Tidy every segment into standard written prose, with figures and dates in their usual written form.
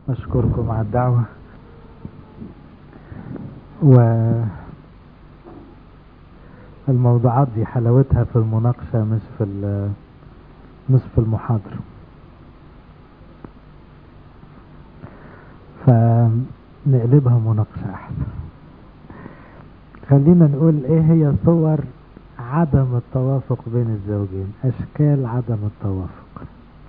أشكركم على الدعوة. والموضوعات دي حلاوتها في المناقشة مش في المحاضرة. فنقلبها مناقشة أحسن. خلينا نقول إيه هي صور عدم التوافق بين الزوجين، أشكال عدم التوافق.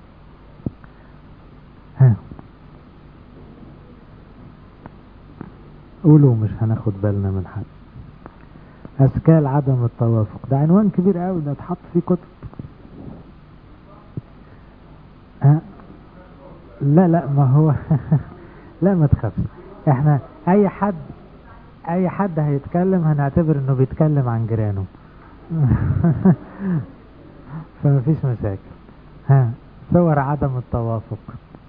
قولوا، مش هناخد بالنا من حد. أشكال عدم التوافق ده عنوان كبير قوي، ده اتحط فيه كتب. لا ما هو لا ما تخافش، احنا اي حد هيتكلم هنعتبر انه بيتكلم عن جيرانه فمفيش مشاكل. صور عدم التوافق.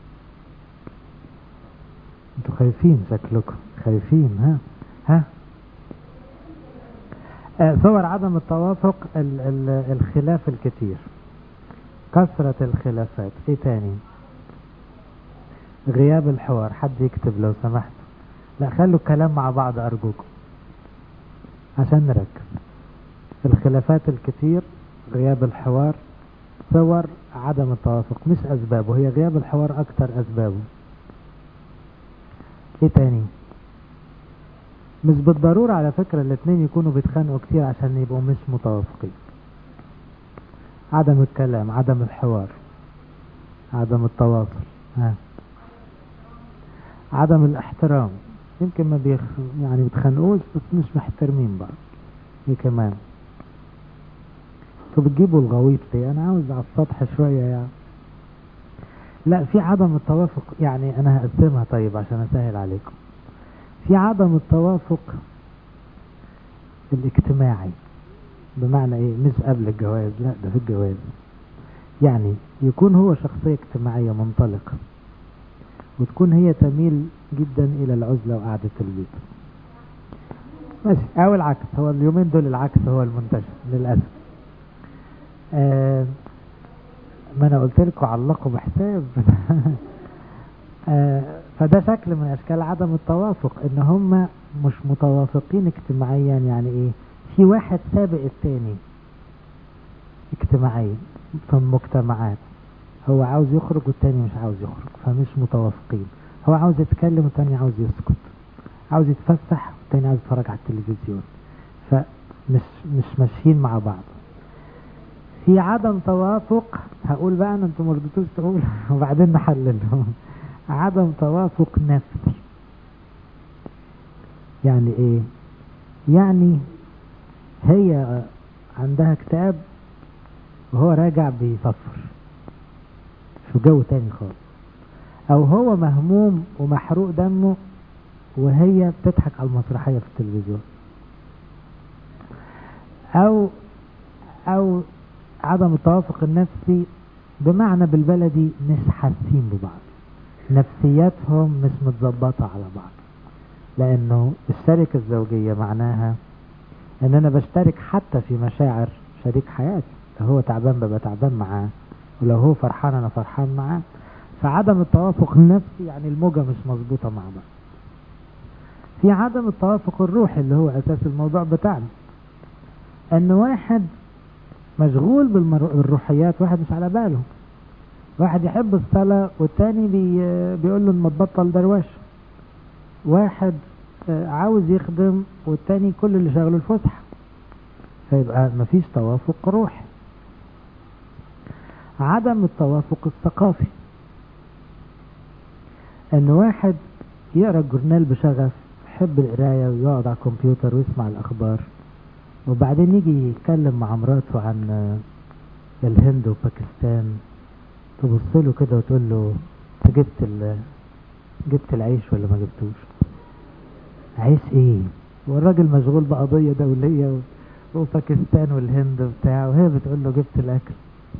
انتوا خايفين، شكلكم خايفين. صور عدم التوافق: الخلاف الكتير، كثرة الخلافات. ايه تاني؟ غياب الحوار. حد يكتب لو سمحت. لا، خلوا الكلام مع بعض أرجوكم عشان نركز. الخلافات الكتير، غياب الحوار، صور عدم التوافق مش أسبابه، هي غياب الحوار أكتر أسبابه. ايه تاني؟ مش بالضرورة على فكرة الاتنين يكونوا بيتخانقوا كتير عشان يبقوا مش متوافقين. عدم الكلام، عدم الحوار، عدم التواصل. عدم الاحترام. يمكن ما يعني بيتخانقوش بس مش محترمين بعض. ايه كمان؟ انتوا بتجيبوا الغويط ليه؟ انا عاوز على السطح شوية يعني. لا، في عدم التوافق يعني انا هقسمها طيب عشان اسهل عليكم. في عدم التوافق الاجتماعي، بمعنى ايه؟ مش قبل الجواز، لا ده في الجواز. يعني يكون هو شخصية اجتماعية منطلقة وتكون هي تميل جدا الى العزلة وقعدة البيت، ماشي، او العكس. هو اليومين دول العكس هو المنتشر للأسف. ما انا قلت لكم علقوا بحساب فده شكل من اشكال عدم التوافق، ان هم مش متوافقين اجتماعيا. يعني ايه؟ في واحد سابق التاني اجتماعيا في المجتمعات، هو عاوز يخرج والتاني مش عاوز يخرج، فمش متوافقين. هو عاوز يتكلم والتاني عاوز يسكت، عاوز يتفسح والتاني عاوز يتفرج على التلفزيون، فمش ماشيين مع بعض. في عدم توافق، هقول بقى انا انتم مرضتوش تقول وبعدين نحللهم. عدم توافق نفسي. يعني ايه؟ يعني هي عندها اكتئاب وهو راجع بيصفر في جو تاني خالص، او هو مهموم ومحروق دمه وهي بتضحك على المسرحية في التلفزيون، او عدم التوافق النفسي بمعنى بالبلدي مش حاسين ببعض، نفسياتهم مش متظبطة على بعض. لانه الشركة الزوجية معناها ان انا بشترك حتى في مشاعر شريك حياتي. لو هو تعبان ببقى تعبان معاه، ولو هو فرحان انا فرحان معاه. فعدم التوافق النفسي يعني الموجة مش مظبوطة مع بعض. في عدم التوافق الروحي اللي هو اساس الموضوع بتاعنا، ان واحد مشغول بالروحيات، واحد مش على باله. واحد يحب الصلاة والتاني بيقول له ما تبطل دروش. واحد عاوز يخدم والتاني كل اللي شغله الفسحة، فيبقى مفيش توافق روحي. عدم التوافق الثقافي، ان واحد يقرأ الجورنال بشغف، يحب القراية ويقعد على الكمبيوتر ويسمع الأخبار، وبعدين يجي يتكلم مع مراته عن الهند وباكستان، تبص له كده وتقول له انت جبت العيش ولا ما جبتوش؟ عيش ايه؟ والراجل مشغول بقضية دولية وباكستان والهند وبتاع، وهي بتقول له جبت الاكل.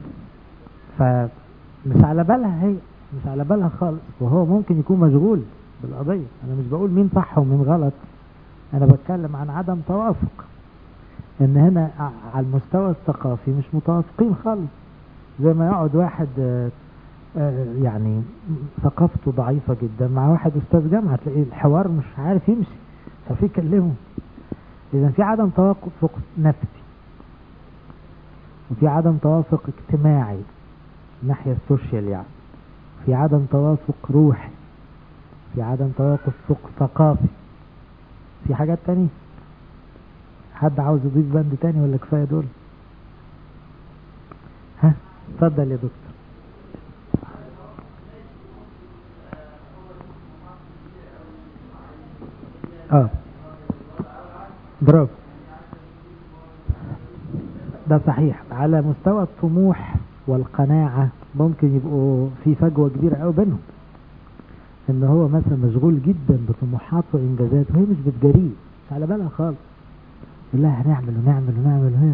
فمش على بالها، هي مش على بالها خالص، وهو ممكن يكون مشغول بالقضية. انا مش بقول مين صح ومين غلط، انا بتكلم عن عدم توافق. ان هنا على المستوى الثقافي مش متوافقين خالص. زي ما يقعد واحد يعني ثقافته ضعيفة جدا، مع واحد أستاذ جامعة تلاقي الحوار مش عارف يمشي، مش عارف يكلمه. إذا في عدم توافق نفسي، وفي عدم توافق اجتماعي ناحية السوشيال، يعني في عدم توافق روحي، في عدم توافق ثقافي، في حاجات تانية. حد عاوز يضيف بند تاني ولا كفاية دول؟ ها اتفضل يا دكتور. برافو، ده صحيح. على مستوى الطموح والقناعة ممكن يبقوا في فجوة كبيرة قوي بينهم، ان هو مثلا مشغول جدا بطموحاته وانجازاته وهي مش بتجريه، مش على بالها خالص، يقول لها هنعمل ونعمل ونعمل وهي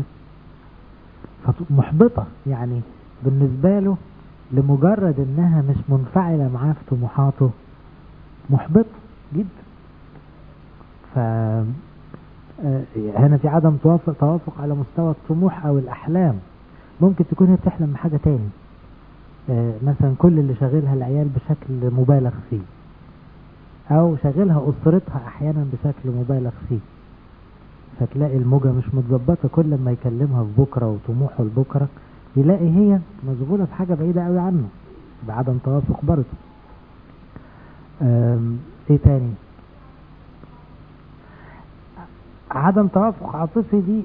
محبطة يعني بالنسبة له، لمجرد انها مش منفعلة معاه في طموحاته محبط جدا. ف هنا في عدم توافق على مستوى الطموح او الاحلام. ممكن تكون هي بتحلم بحاجة تاني، مثلا كل اللي شاغلها العيال بشكل مبالغ فيه، او شاغلها اسرتها احيانا بشكل مبالغ فيه، فتلاقي الموجة مش متظبطة. كل ما يكلمها في بكرة وطموحه لبكرة يلاقي هي مشغولة في حاجة بعيدة قوي عنه، بعدم توافق برضه. ايه تاني؟ عدم توافق عاطفي دي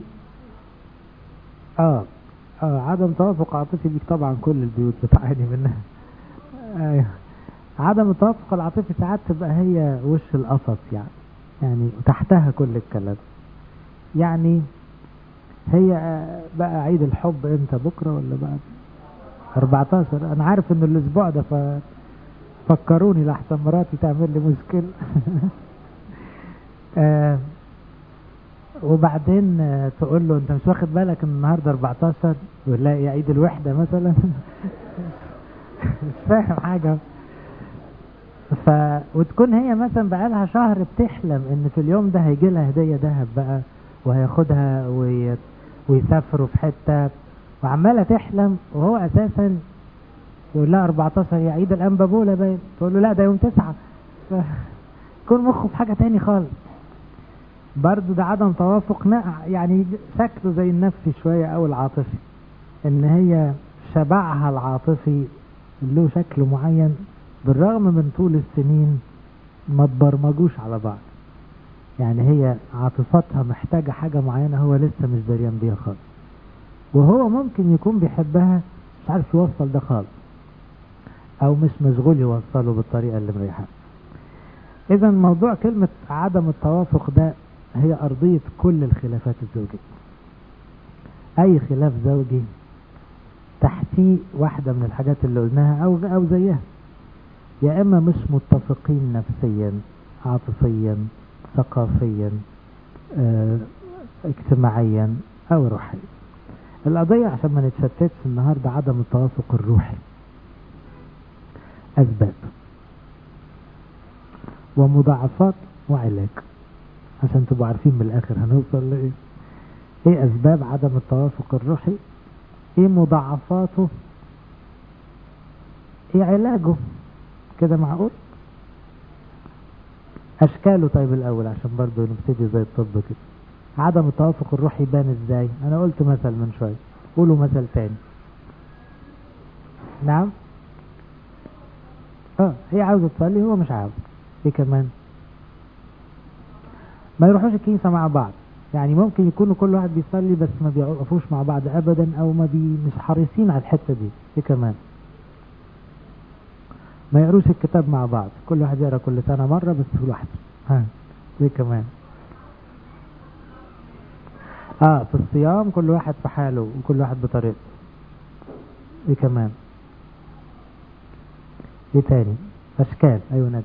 عدم توافق عاطفي دي طبعا كل البيوت بتعاني منها. ايوه، عدم التوافق العاطفي ساعات تبقى هي وش القفص، يعني تحتها كل الكلام. يعني هي بقى عيد الحب امتى؟ بكرة ولا بعد 14؟ انا عارف ان الاسبوع ده، ففكروني لحسن مراتي تعمل لي مشكلة. وبعدين تقول له انت مش واخد بالك ان النهارده 14؟ يقول لها يا عيد الوحدة مثلا. مش فاهم حاجة. وتكون هي مثلا بقالها شهر بتحلم ان في اليوم ده هيجي لها هدية ذهب بقى، وهياخدها ويسافروا في حتة، وعمالة تحلم، وهو اساسا يقول لها 14 يا عيد الانبابولة باين، تقول له لا ده يوم 9. يكون مخه في حاجة تاني خالص. برضو ده عدم توافق يعني شكله زي النفسي شوية او العاطفي، ان هي شبعها العاطفي له شكل معين، بالرغم من طول السنين ما تبرمجوش على بعض. يعني هي عاطفتها محتاجة حاجة معينة هو لسه مش دريان بيها خالص، وهو ممكن يكون بيحبها مش عارف يوصل ده خالص، او مش مشغول يوصله بالطريقة اللي مريحة. اذا موضوع كلمة عدم التوافق ده هي ارضية كل الخلافات الزوجية. اي خلاف زوجي تحتيه واحدة من الحاجات اللي قلناها او زيها، يا اما مش متفقين نفسيا، عاطفيا، ثقافيا، اجتماعيا او روحيا. القضية عشان ما نتشتتش النهاردة عدم التوافق الروحي. اسباب ومضاعفات وعلاج، عشان تبقوا عارفين من الاخر هنوصل لايه. ايه اسباب عدم التوافق الروحي؟ ايه مضاعفاته؟ ايه علاجه؟ كده معقول؟ اشكاله. طيب الاول عشان برضو نبتدي زي الطب كده، عدم التوافق الروحي يبان ازاي؟ انا قلت مثل من شوية، قولوا مثل تاني. نعم. هي عاوزة تصلي هو مش عاوز. ايه كمان؟ ما يروحوش الكنيسة مع بعض. يعني ممكن يكونوا كل واحد بيصلي بس ما بيقفوش مع بعض ابدا، او مش حريصين على الحتة دي. ايه كمان؟ ما يقروش الكتاب مع بعض، كل واحد يقرأ كل سنة مرة بس لوحده. ايه كمان؟ في الصيام كل واحد في حاله وكل واحد بطريقته. ايه كمان؟ ايه تاني؟ اشكال. ايوه نجم.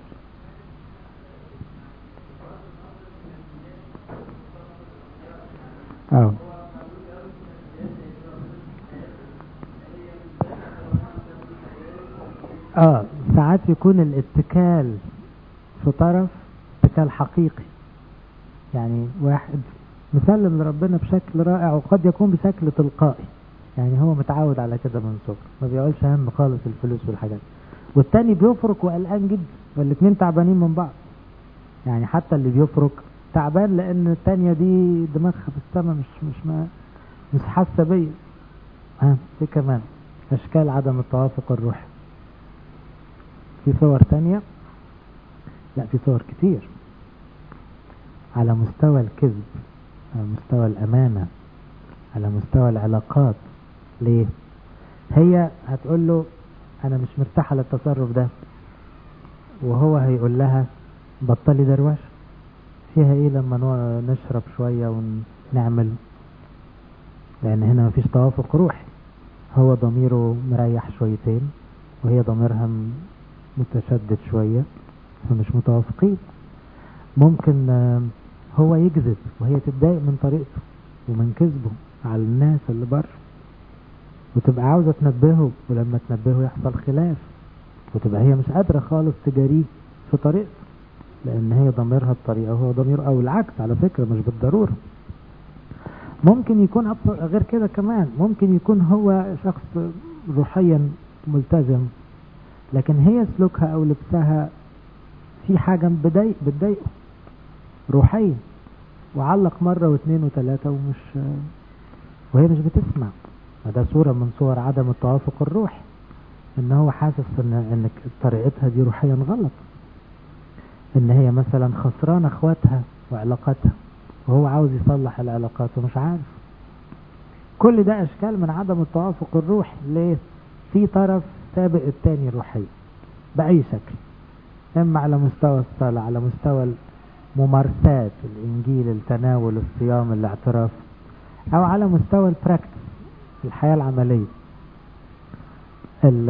ساعات يكون الاتكال في طرف اتكال حقيقي، يعني واحد مسلم لربنا بشكل رائع، وقد يكون بشكل تلقائي، يعني هو متعود على كده من صغره، ما بيقولش هم خالص الفلوس والحاجات. والتاني بيفرك وقلقان جدا، والاتنين تعبانين من بعض. يعني حتى اللي بيفرك تعبان لان التانية دي دماغها في السما، مش حاسة بيا. دي كمان اشكال عدم التوافق الروحي. في صور تانية، لا في صور كتير، على مستوى الكذب، على مستوى الامانة، على مستوى العلاقات. ليه؟ هي هتقول له انا مش مرتاحة للتصرف ده، وهو هيقول لها بطلي دروش، فيها ايه لما نشرب شوية ونعمل؟ لان هنا مفيش توافق روحي. هو ضميره مريح شويتين، وهي ضميرها متشدد شوية، فمش متوافقين. ممكن هو يكذب وهي تتضايق من طريقته ومن كذبه على الناس اللي بره، وتبقى عاوزة تنبهه، ولما تنبهه يحصل خلاف، وتبقى هي مش قادرة خالص تجاريه في طريقته، لان هي ضميرها بطريقة وهو ضميره، او العكس على فكرة مش بالضرورة. ممكن يكون غير كده كمان، ممكن يكون هو شخص روحيا ملتزم، لكن هي سلوكها او لبسها في حاجة بتضايقه روحيا، وعلق مرة واثنين وثلاثة وهي مش بتسمع. وده صورة من صور عدم التوافق الروحي، ان هو حاسس ان طريقتها دي روحيا غلط، ان هي مثلا خسرانة اخواتها وعلاقاتها، وهو عاوز يصلح العلاقات ومش عارف. كل ده اشكال من عدم التوافق الروحي. ليه؟ في طرف سابق التاني روحيا بأي شكل، اما على مستوى الصلاة، على مستوى ممارسات الانجيل، التناول، الصيام، الاعتراف، او على مستوى البراكتس، الحياة العملية، ال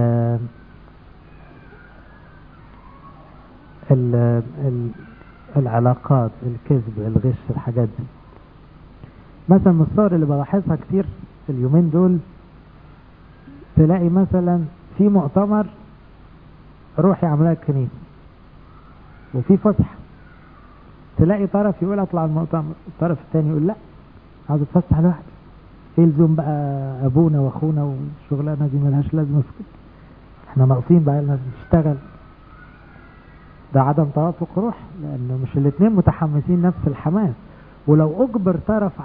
ال ال العلاقات، الكذب، الغش، الحاجات دي. مثلا من الصور اللي بلاحظها كتير اليومين دول، تلاقي مثلا في مؤتمر روحي عاملاه الكنيسة وفي فسحة، تلاقي طرف يقول اطلع المؤتمر، الطرف الثاني يقول لا عاوز اتفسح لوحدي، يلزم بقى ابونا واخونا والشغلانه دي ملهاش لازمه في كده، احنا ناقصين بقى لنا نشتغل. ده عدم توافق روح، لانه مش الاثنين متحمسين نفس الحماس. ولو اجبر طرف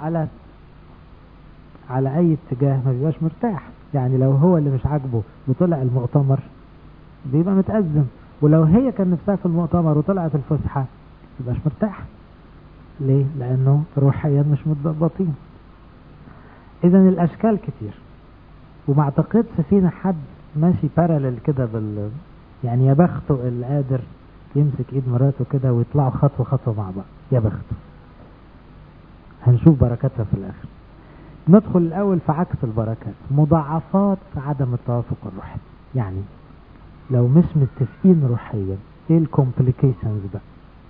على اي اتجاه ما بيبقاش مرتاح. يعني لو هو اللي مش عاجبه وطلع المؤتمر بيبقى متأزم، ولو هي كان نفسها في المؤتمر وطلعت الفسحه ما بيبقاش مرتاح. ليه؟ لانه روحيا مش متضبطين. اذا الاشكال كتير، وما اعتقدش فينا حد ماشي بارالل كده يعني يا بخته اللي قادر يمسك ايد مراته كده ويطلعوا خطوة خطوة مع بعض، يا بخته. هنشوف بركاتها في الاخر. ندخل الاول في عكس البركات، مضاعفات عدم التوافق الروحي. يعني لو مش متفقين روحيا ايه الكومبليكيشنز بقى؟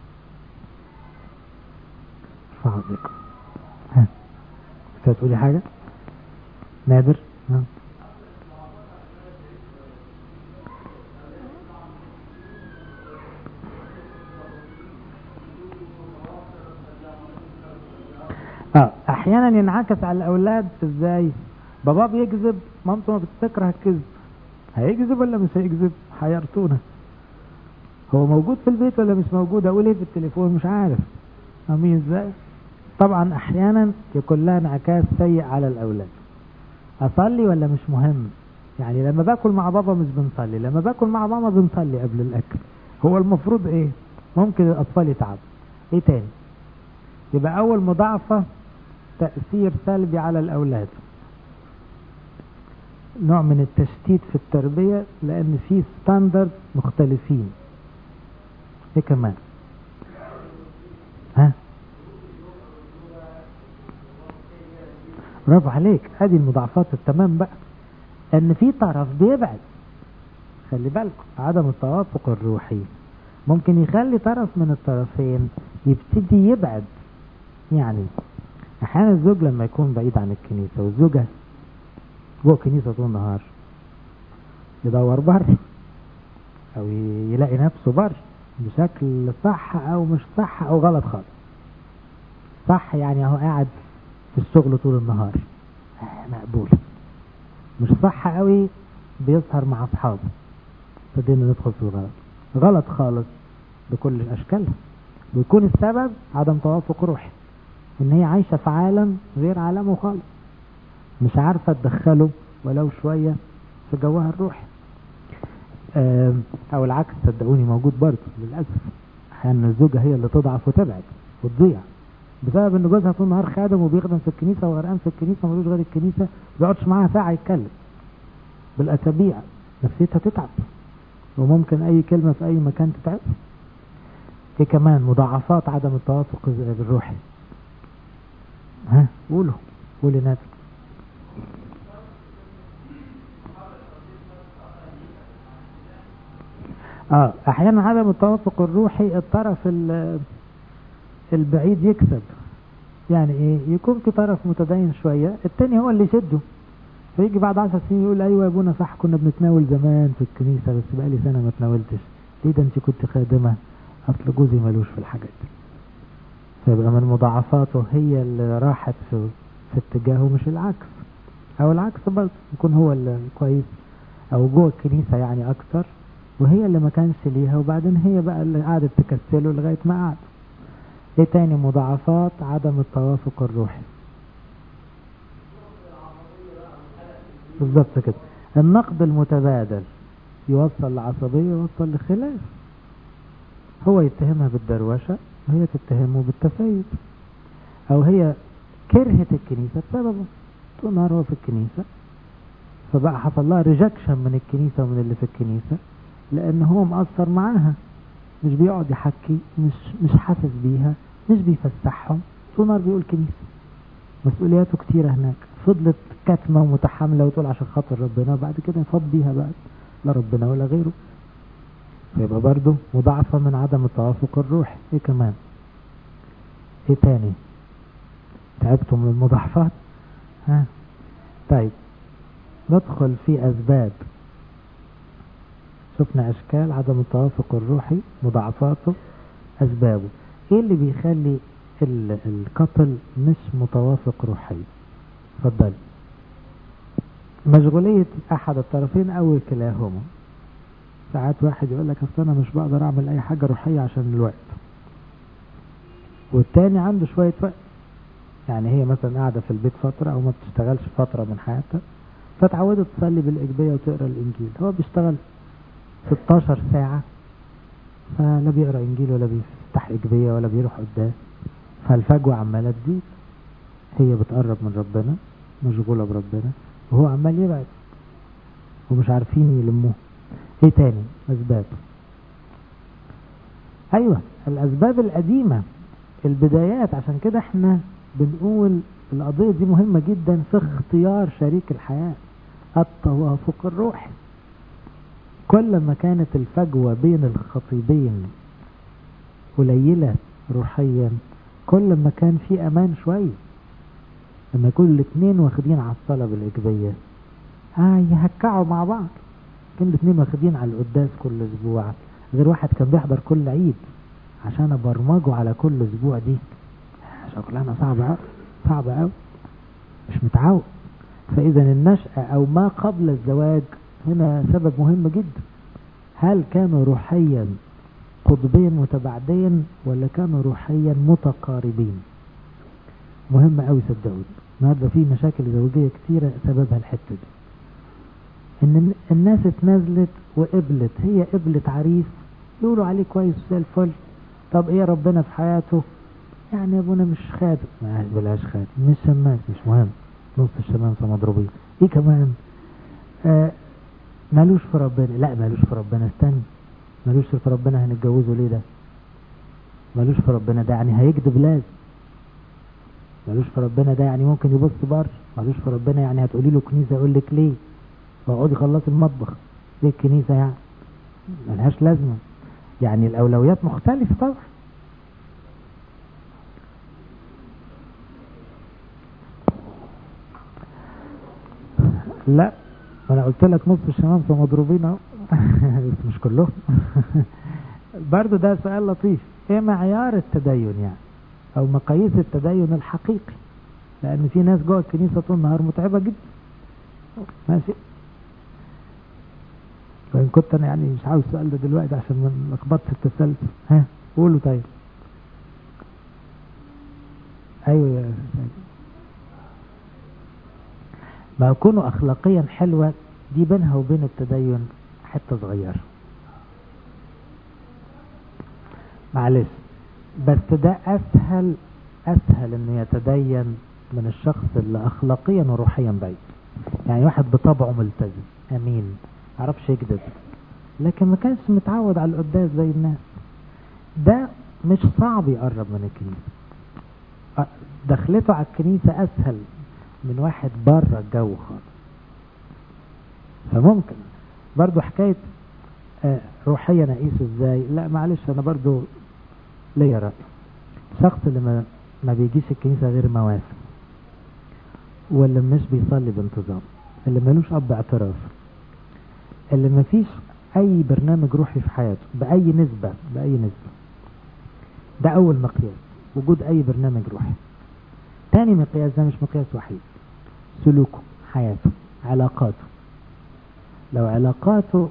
ارفعوا ايديكم. ها هتقولي حاجة نادر؟ احيانا ينعكس على الاولاد. ازاي؟ بابا بيكذب، مامته ما بتكره الكذب، هيكذب ولا مش هيكذب؟ حيرتونا. هو موجود في البيت ولا مش موجود؟ اقول ايه في التليفون؟ مش عارف. امين ازاي؟ طبعا احيانا يكون لها انعكاس سيء على الاولاد. اصلي ولا مش مهم؟ يعني لما باكل مع بابا مش بنصلي، لما باكل مع ماما بنصلي قبل الاكل. هو المفروض ايه؟ ممكن الاطفال يتعبوا. ايه تاني؟ يبقى اول مضاعفة تأثير سلبي على الاولاد، نوع من التشتيت في التربية، لان في ستاندرد مختلفين. ايه كمان؟ ها برافو عليك، هذه المضاعفات التمام بقى، ان في طرف بيبعد. خلي بالكم عدم التوافق الروحي ممكن يخلي طرف من الطرفين يبتدي يبعد. يعني احيانا الزوج لما يكون بعيد عن الكنيسة والزوجة جوه الكنيسة طول النهار، يدور بره او يلاقي نفسه بره بشكل صح او مش صح او غلط خالص. صح يعني هو قاعد في الشغل طول النهار، مقبول. مش صح قوي بيسهر مع اصحابه، فدينا ندخل في الغلط. غلط خالص بكل اشكالها، ويكون السبب عدم توافق روحي، ان هي عايشة في عالم غير عالمه خالص، مش عارفة تدخله ولو شوية في جوها الروحي. او العكس صدقوني موجود برضه للأسف. احيانا الزوجة هي اللي تضعف وتبعد وتضيع بسبب ان جوزها طول النهار خادم وبيخدم في الكنيسة وغرقان في الكنيسة ملوش غير الكنيسة، ما بيقعدش معاها ساعة يتكلم بالاسابيع، نفسيتها تتعب، وممكن اي كلمة في اي مكان تتعب. ايه كمان مضاعفات عدم التوافق الروحي؟ قولي ناس. احيانا عدم التوافق الروحي الطرف البعيد يكسب. يعني ايه؟ يكون في طرف متدين شوية، التاني هو اللي يشده، فيجي بعد 10 سنين يقول ايوه يا ابونا صح كنا بنتناول زمان في الكنيسة بس بقالي سنة ما تناولتش. ليه؟ ده انت كنت خادمة. اصل جوزي ملوش في الحاجات دي. فيبقى من مضاعفاته هي اللي راحت في اتجاهه مش العكس، او العكس برضه يكون هو اللي كويس او جوه الكنيسة يعني اكتر، وهي اللي ما كانش ليها، وبعدين هي بقى اللي قعدت تكسله لغاية ما قعد. ايه تاني مضاعفات عدم التوافق الروحي؟ بالظبط كده، النقد المتبادل يوصل لعصبية، يوصل لخلاف. هو يتهمها بالدروشة وهي تتهمه بالتسيب، او هي كرهت الكنيسة بسببه، طول النهار هو في الكنيسة فبقى حصل لها ريجكشن من الكنيسة ومن اللي في الكنيسة، لان هو مقصر معاها، مش بيقعد يحكي، مش حاسس بيها، مش بيفسحهم، طول النهار بيقول كنيسة، مسؤولياته كتيرة هناك، فضلت كاتمة ومتحملة وتقول عشان خاطر ربنا، بعد كده يفض بيها بقى لا ربنا ولا غيره. فيبقى برضو مضاعفة من عدم التوافق الروحي. ايه كمان؟ ايه تاني؟ تعبتوا من المضاعفات؟ طيب ندخل في اسباب. شفنا اشكال عدم التوافق الروحي، مضاعفاته، اسبابه. ايه اللي بيخلي الكابل مش متوافق روحيا؟ اتفضل. مشغولية احد الطرفين او كلاهما. ساعات واحد يقول لك اصل انا مش بقدر اعمل اي حاجة روحية عشان الوقت، والتاني عنده شوية وقت. يعني هي مثلا قاعدة في البيت فترة او ما بتشتغلش فترة من حياتها، فتعودت تصلي بالاجبية وتقرأ الانجيل. هو بيشتغل 16 ساعة، فلا بيقرأ انجيل ولا بيفتح اجبية ولا بيروح قدام، فالفجوة عمالة تزيد. هي بتقرب من ربنا، مشغولة بربنا، وهو عمال يبعد، ومش عارفين يلموه. ايه تاني اسباب؟ ايوه الاسباب القديمة، البدايات. عشان كده احنا بنقول القضية دي مهمة جدا في اختيار شريك الحياة، التوافق الروحي. كل ما كانت الفجوة بين الخطيبين قليلة روحيا، كل ما كان في امان شوية. لما يكون الاثنين واخدين على الصلاة بالإجبية يهكعوا مع بعض. كان الاثنين واخدين على القداس كل اسبوع، غير واحد كان بيحضر كل عيد، عشان ابرمجه على كل اسبوع دي شغلانة صعبة قوي، مش متعود. فاذا النشأة او ما قبل الزواج هنا سبب مهم جدا. هل كانوا روحيا قطبين متباعدين ولا كانوا روحيا متقاربين؟ مهم قوي صدقوني. النهارده في مشاكل زوجية كتيرة سببها الحتة دي، ان الناس اتنازلت وقبلت. هي قبلت عريس يقولوا عليه كويس زي الفل، طب ايه ربنا في حياته؟ يعني يا ابونا مش خادم، ما بلاش خادم، مش شماس، مش مهم، نص الشمامسة مضروبين. ايه كمان؟ مالوش في ربنا. لا مالوش في ربنا، استنى، مالوش في ربنا هنتجوزه ليه؟ ده مالوش في ربنا ده يعني هيكذب لازم. مالوش في ربنا ده يعني ممكن يبص بره. مالوش في ربنا يعني هتقولي له كنيسة يقول لك ليه؟ واقعدي خلصي المطبخ، ليه الكنيسة يعني؟ ملهاش لازمة. يعني الأولويات مختلفة طبعا. لا انا قلت لك نص الشمامسة مضروبين اهو بس مش كلهم برضو ده سؤال لطيف. ايه معيار التدين يعني، او مقاييس التدين الحقيقي؟ لان في ناس جوه الكنيسة طول النهار متعبة جدا، ماشي. وإن كنت أنا يعني مش عاوز السؤال ده دلوقتي عشان ما لخبطت التسلسل. ها قولوا طيب. أيوة يا سيدي. ما كونوا أخلاقيا حلوة دي بينها وبين التدين حتة صغيرة، معلش، بس ده أسهل إنه يتدين من الشخص اللي أخلاقيا وروحيا بعيد. يعني واحد بطبعه ملتزم أمين معرفش يكذب، لكن ما كانش متعود على القداس زي الناس، ده مش صعب يقرب من الكنيسة. دخلته على الكنيسة أسهل من واحد بره الجو خالص. فممكن برضو حكاية روحيا أقيسه ازاي؟ لا معلش، أنا برضو ليا رأي. شخص اللي ما بيجيش الكنيسة غير مواسم، واللي مش بيصلي بانتظام، اللي ملوش أب اعتراف، اللي ما فيش أي برنامج روحي في حياته بأي نسبة، ده أول مقياس، وجود أي برنامج روحي. تاني مقياس، ده مش مقياس وحيد، سلوكه، حياته، علاقاته. لو علاقاته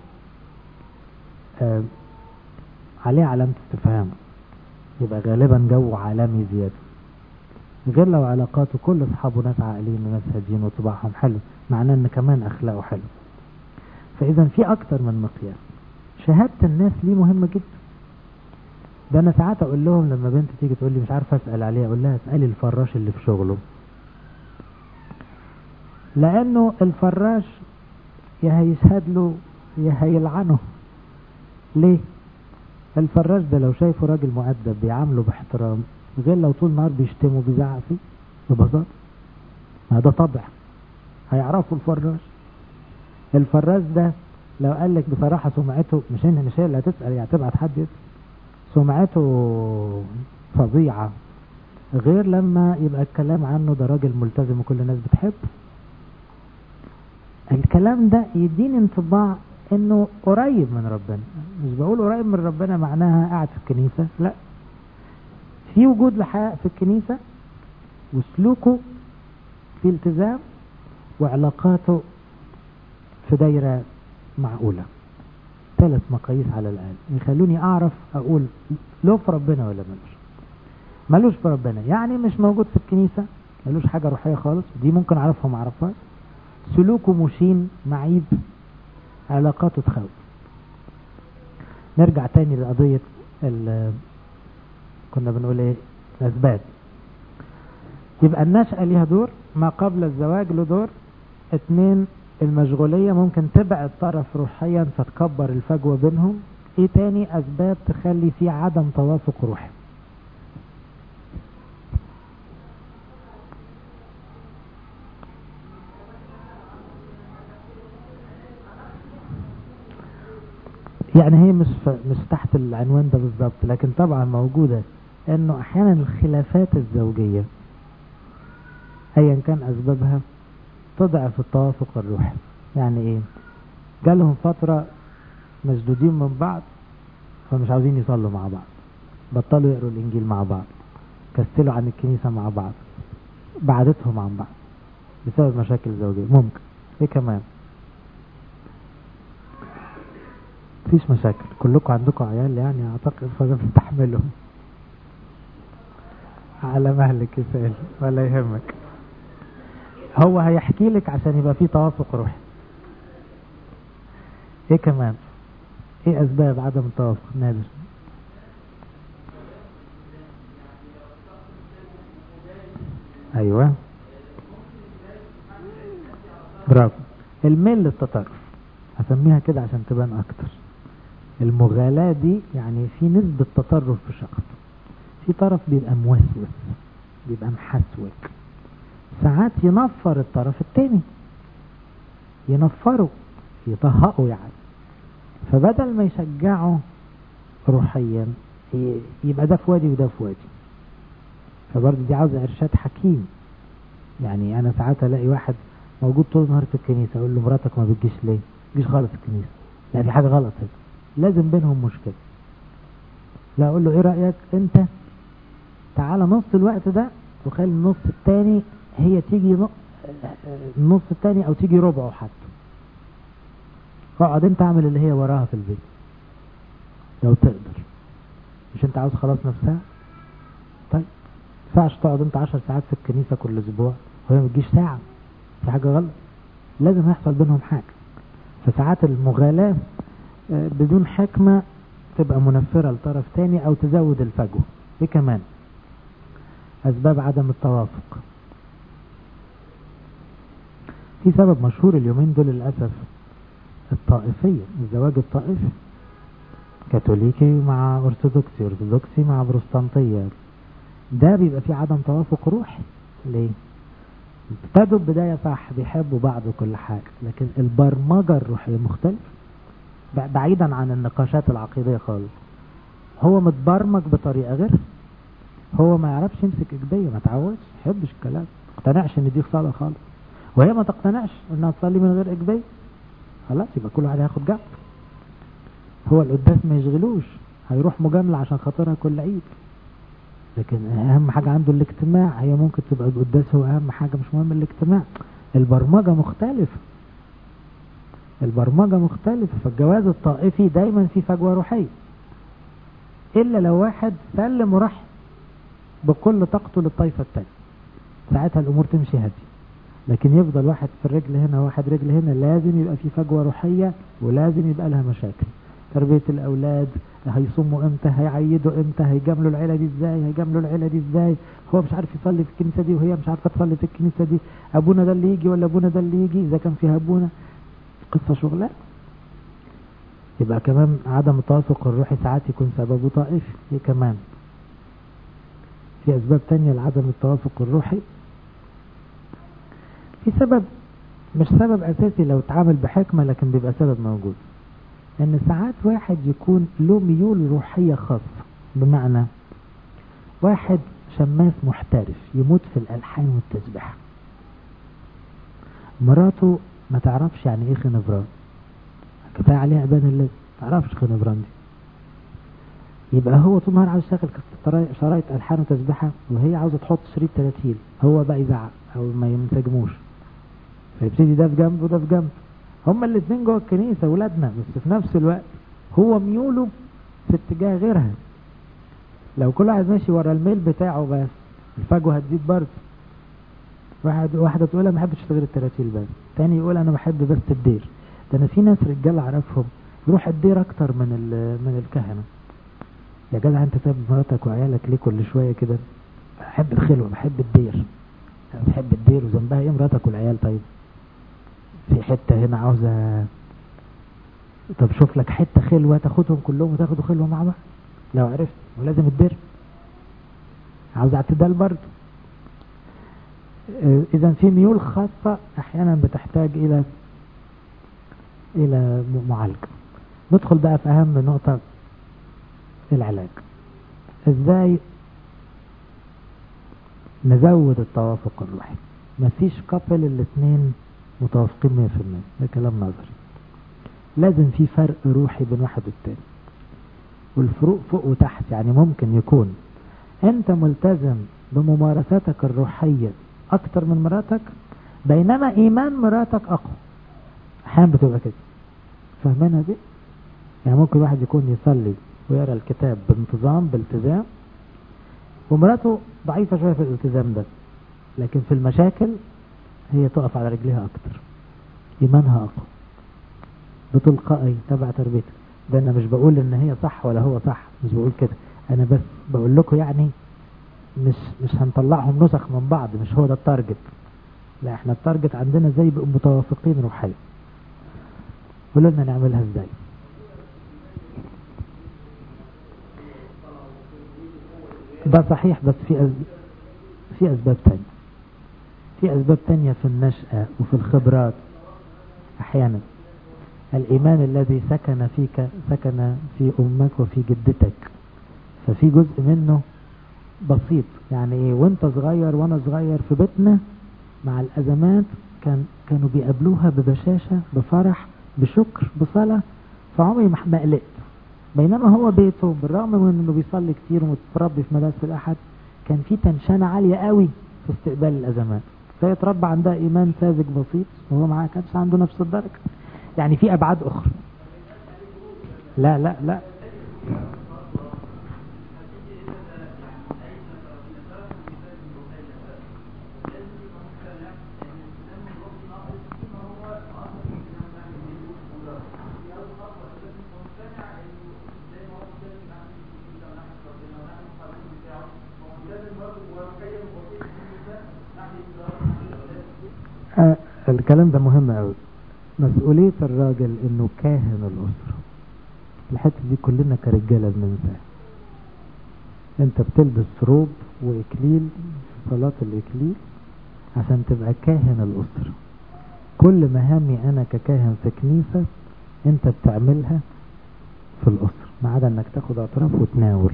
عليه علامة استفهام يبقى غالبا جو عالمي زيادة، غير لو علاقاته كل أصحابه ناس عاقلين وناس هادين وطباعهم حلو، معناه ان كمان أخلاقه حلو. فإذا في أكتر من مقياس. شهادة الناس ليه مهمة جدا. ده أنا ساعات أقول لهم لما بنت تيجي تقول لي مش عارفة أسأل عليها، أقول لها اسألي الفراش اللي في شغله، لأنه الفراش يا هيشهد له يا هيلعنه. ليه؟ الفراش ده لو شايفه راجل مؤدب بيعامله باحترام، غير لو طول النهار بيشتمه بيزعق فيه ببساطة. ما ده طبع هيعرفوا الفراش ده لو قال لك بصراحة سمعته، مش هي اللي هتسأل، يعني تبعت حد يسأل، سمعته فظيعة، غير لما يبقى الكلام عنه ده راجل ملتزم وكل الناس بتحبه. الكلام ده يديني انطباع انه قريب من ربنا. مش بقول قريب من ربنا معناها قاعد في الكنيسة، لا، في وجود لحياة في الكنيسة، وسلوكه في التزام، وعلاقاته في دايرة معقولة. 3 مقاييس على الأقل يخلوني أعرف أقول له في ربنا ولا ملوش في ربنا. يعني مش موجود في الكنيسة، ملوش حاجة روحية خالص، دي ممكن أعرفها ما أعرفهاش. سلوكه مشين معيب، علاقاته تخوف. نرجع تاني لقضية كنا بنقول ايه؟ الأسباب. يبقى النشأة ليها دور، ما قبل الزواج له دور. 2 المشغولية ممكن تبعد طرف روحيا فتكبر الفجوة بينهم. ايه تاني أسباب تخلي في عدم توافق روحي؟ يعني هي مش تحت العنوان ده بالظبط، لكن طبعا موجودة، انه احيانا الخلافات الزوجية ايا كان اسبابها تضعف التوافق الروحي. يعني ايه؟ جالهم فترة مشدودين من بعض فمش عاوزين يصلوا مع بعض، بطلوا يقروا الانجيل مع بعض، كسلوا عن الكنيسة مع بعض، بعدتهم عن بعض بسبب مشاكل زوجية. ممكن ايه كمان؟ مفيش مشاكل، كلكم عندكم عيال يعني اعتقد فبتستحملهم على مهلك يسأل ولا يهمك. هو هيحكي لك عشان يبقى فيه توافق روحي. ايه كمان؟ ايه اسباب عدم التوافق؟ نادر. ايوه برافو، الميل للتطرف، هسميها كده عشان تبان اكتر. المغالاة دي يعني في نسبة تطرف في شخص، في طرف بيبقى موسوس، بيبقى محسوك، ساعات ينفر الطرف التاني، ينفره يطهقه يعني. فبدل ما يشجعه روحيا يبقى ده في وادي وده في وادي. فبرضه دي عاوزة إرشاد حكيم. يعني أنا ساعات ألاقي واحد موجود طول النهار في الكنيسة، أقول له مراتك ما بتجيش ليه؟ بتجيش خالص الكنيسة، لا في حاجة غلط هنا، لازم بينهم مشكلة. لا أقول له إيه رأيك أنت تعالى نص الوقت ده وخلي النص التاني هي تيجي النص التاني او تيجي ربعه حتى. اقعد انت اعمل اللي هي وراها في البيت لو تقدر. مش انت عاوز خلاص نفسها؟ طيب ينفعش تقعد انت 10 ساعات في الكنيسة كل اسبوع وهي ما تجيش ساعة؟ في حاجة غلط، لازم يحصل بينهم حاجة. فساعات المغالاة بدون حكمة تبقى منفرة لطرف تاني او تزود الفجوة. ايه كمان اسباب عدم التوافق؟ في سبب مشهور اليومين دول للأسف، الطائفية، الزواج الطائفي، كاثوليكي مع ارثوذكسي، ارثوذكسي مع بروتستانتية. ده بيبقى فيه عدم توافق روحي. ليه؟ ابتدوا بداية صح، بيحبوا بعض وكل حاجة، لكن البرمجة الروحية مختلفة بعيدا عن النقاشات العقيدية خالص. هو متبرمج بطريقة غير، هو ما يعرفش يمسك ايديه، ما تعودش، ما يحبش الكلام، ما اقتنعش ان دي صلاة خالص، وهي ما تقتنعش انها تصلي من غير ايديه. خلاص يبقى كل واحد هياخد جنب. هو القداس ما يشغلوش، هيروح مجاملة عشان خاطرها كل عيد، لكن اهم حاجة عنده الاجتماع. هي ممكن تبقى القداس هو اهم حاجة، مش مهم الاجتماع. البرمجة مختلفة، البرمجة مختلفة. فالجواز الطائفي دايما في فجوة روحية، الا لو واحد سلم وراح بكل طاقته للطائفة التانية، ساعتها الامور تمشي هادي. لكن يفضل واحد في الرجل هنا واحد رجل هنا، لازم يبقى في فجوة روحية، ولازم يبقى لها مشاكل. تربية الاولاد، هيصوموا امتى، هيعيدوا امتى، هيجاملوا العيلة دي ازاي، هيجاملوا العيلة دي ازاي، هو مش عارف يصلي في الكنيسة دي وهي مش عارفة تصلي في الكنيسة دي، ابونا ده اللي يجي ولا ابونا ده اللي يجي، اذا كان فيها ابونا قصة شغلات. يبقى كمان عدم التوافق الروحي ساعات يكون سببه طائفي. ايه كمان؟ في اسباب تانية لعدم التوافق الروحي. في سبب مش سبب اساسي لو اتعامل بحكمة، لكن بيبقى سبب موجود، ان ساعات واحد يكون له ميول روحية خاصة. بمعنى واحد شماس محترف يموت في الالحان والتسبيح، مراته ما تعرفش يعني ايه خنفران، كفاية عليها ابان الله، ما تعرفش خنفران دي. يبقى هو طول النهار عاوز يشغل شرايط الحان وتسبيحة، وهي عاوزة تحط شريط تراتيل، هو بقى يزعق او ما ينسجموش، فيبتدي ده في جنب وده في جنب. هما الاثنين جوه الكنيسة ولادنا، بس في نفس الوقت هو ميوله في اتجاه غيرها. لو كل واحد ماشي ورا الميل بتاعه بس، الفجوة هتزيد برضه. واحدة تقول انا ما بحبش تغيير التراتيل، بس تاني يقول انا بحب بس الدير. ده انا في ناس رجال اعرفهم يروح الدير اكتر من الكهنة. يا جدع انت سايب مراتك وعيالك ليه كل شوية كده؟ بحب الخلوة، بحب الدير. انا بحب الدير وذنبها ايه مراتك والعيال؟ طيب في حتة هنا عاوزة، طب شوف لك حتة خلوة تاخدهم كلهم وتاخدوا خلوة مع بعض لو عرفت، ولازم الدير عاوز اعتدال برضه. اذا في ميول خاصة احيانا بتحتاج الى معالجة. ندخل بقى في اهم نقطة، العلاج. ازاي نزود التوافق الروحي؟ مفيش كابل الاثنين متوافقين 100%، ده كلام نظري. لازم في فرق روحي بين واحد والتاني، والفروق فوق وتحت. يعني ممكن يكون انت ملتزم بممارساتك الروحية اكتر من مراتك، بينما ايمان مراتك اقوى. احيانا بتبقى كده، فاهمينها دي؟ يعني ممكن واحد يكون يصلي ويقرأ الكتاب بانتظام بالتزام، ومراته ضعيفة شوية في الالتزام ده، لكن في المشاكل هي تقف على رجليها اكتر، ايمانها اقوى بتلقائي تبع تربيتك. ده انا مش بقول ان هي صح ولا هو صح، مش بقول كده، انا بس بقول لكم يعني مش هنطلعهم نسخ من بعض، مش هو ده التارجت. لا، احنا التارجت عندنا زي بقوا متوافقين روحيا. قولوا لنا نعملها ازاي. ده صحيح، بس في اسباب تانية، في اسباب تانية في النشأة وفي الخبرات. احيانا الايمان الذي سكن فيك سكن في امك وفي جدتك، ففي جزء منه بسيط. يعني ايه؟ وانت صغير وانا صغير في بيتنا مع الازمات كانوا بيقابلوها ببشاشة، بفرح، بشكر، بصلاة، فعمري ما قلقت. بينما هو بيته بالرغم من انه بيصلي كتير ومتربي في مدارس الاحد، كان في تنشانة عالية قوي في استقبال الازمات. فهي تربى عندها إيمان ساذج بسيط وهو معاه كانش عنده نفس الدرجة. يعني في أبعاد أخرى. لا لا لا الكلام ده مهم قوي. مسؤولية الراجل انه كاهن الاسرة. الحتة دي كلنا كرجالة بننساها. انت بتلبس ثوب واكليل في صلاة الاكليل عشان تبقى كاهن الاسرة. كل مهامي انا ككاهن في كنيسة انت بتعملها في الاسرة، ما عدا انك تاخد اعتراف وتناول.